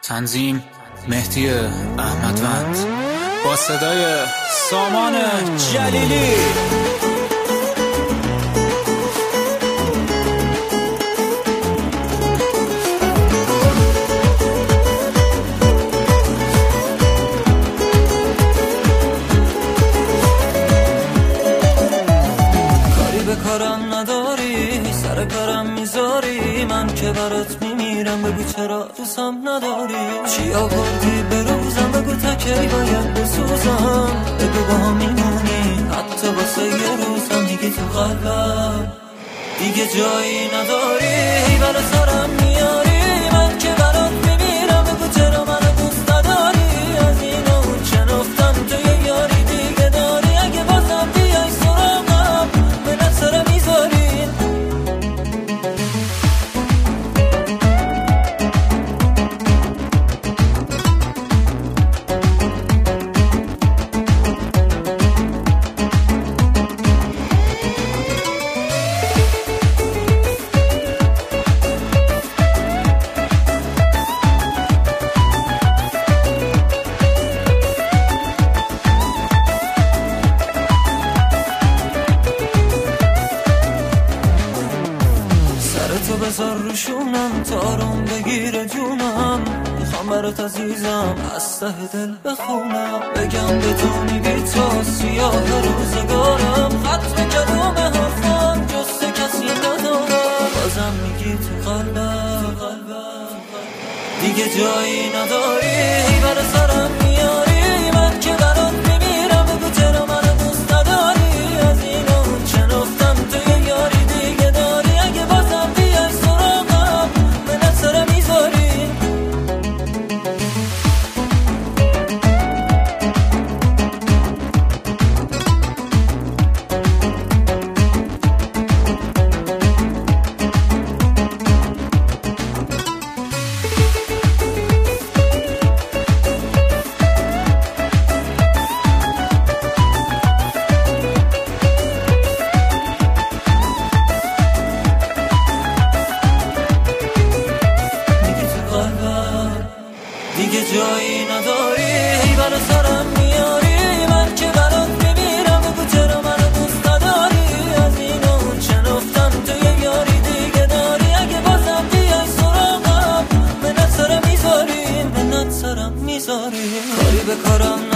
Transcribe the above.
تنظیم مهدی احمدوند با صدای سامان جلیلی. کاری به کارم نداری، سر کارم میذاری، من که برات میمیرم، بگو چرا دوستم نداری. چی آوردی به روزم، بگو تا کی باید بسوزم، بگو با هم میمونی حتی واسه یه روزم. دیگه تو قلبم دیگه جایی نداری، برا سرم میاری، من که برات میمیرم، بگو چرا منو دوست نداری. از این اون شنفتم تو یه یاری دیگه داری، اگه بازم بیای سراغم به نظر میذاری. تو بذار روشونم تا آروم بگیره جونم، میخوام برات عزیزم از ته دل بخونم، بگم بدونی بی تو سیاه روزگارم، ختم کلام حرفم جز کسی ندارم. بازم میگی تو قلبم دیگه جایی نداری، برا سرم میاری، من که برات میمیرم، بگو چرا منو دوست نداری. از این اون شنفتم تو یه یاری دیگه داری، اگه بازم بیای سراغم به نظر میذاری. دیگه جایی نداری، برا سرم میاری، من که برات میمیرم، بگو چرا منو دوست نداری. از این اون شنفتم تو یه یاری دیگه داری، اگه بازم بیای سراغم به نظر میذاری، به نظرم میذاری. کاری به کارم